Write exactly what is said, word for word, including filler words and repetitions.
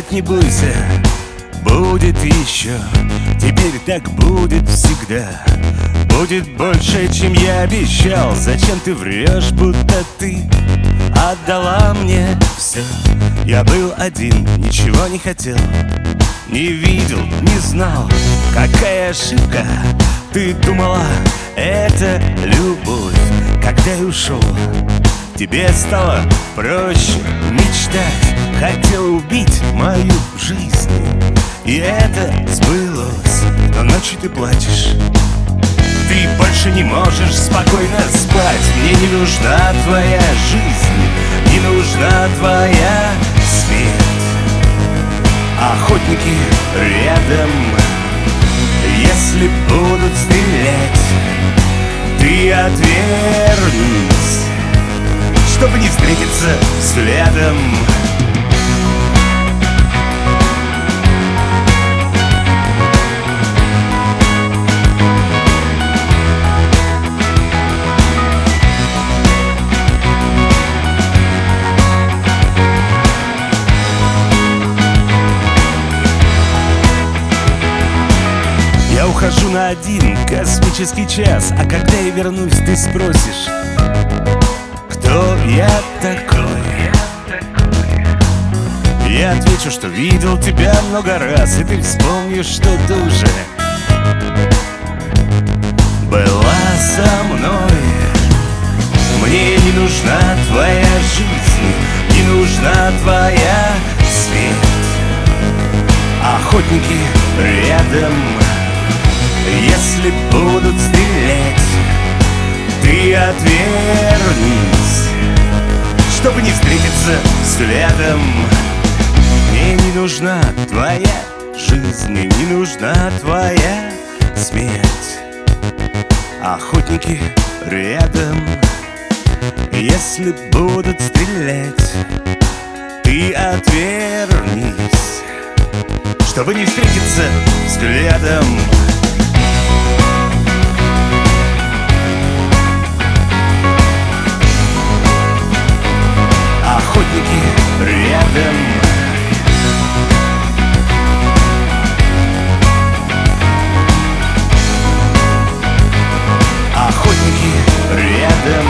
нет, не бойся, будет еще. Теперь так будет всегда. Будет больше, чем я обещал. Зачем ты врешь, будто ты отдала мне все? Я был один, ничего не хотел, не видел, не знал. Какая ошибка, ты думала, это любовь. Когда я ушел, тебе стало проще мечтать. Хотела убить мою жизнь, и это сбылось. Но ночью ты плачешь, ты больше не можешь спокойно спать. Мне не нужна твоя жизнь, не нужна твоя смерть. Охотники рядом, если будут стрелять, ты отвернись, чтобы не встретиться взглядом. Я ухожу на один космический час, а когда я вернусь, ты спросишь, кто я такой? Я отвечу, что видел тебя много раз, и ты вспомнишь, что ты уже была со мной. Мне не нужна твоя жизнь, не нужна твоя смерть. Охотники рядом, если будут стрелять, ты отвернись, чтобы не встретиться взглядом. Мне не нужна твоя жизнь, не нужна твоя смерть. Охотники рядом, если будут стрелять, ты отвернись, чтобы не встретиться взглядом. Охотники рядом, охотники рядом.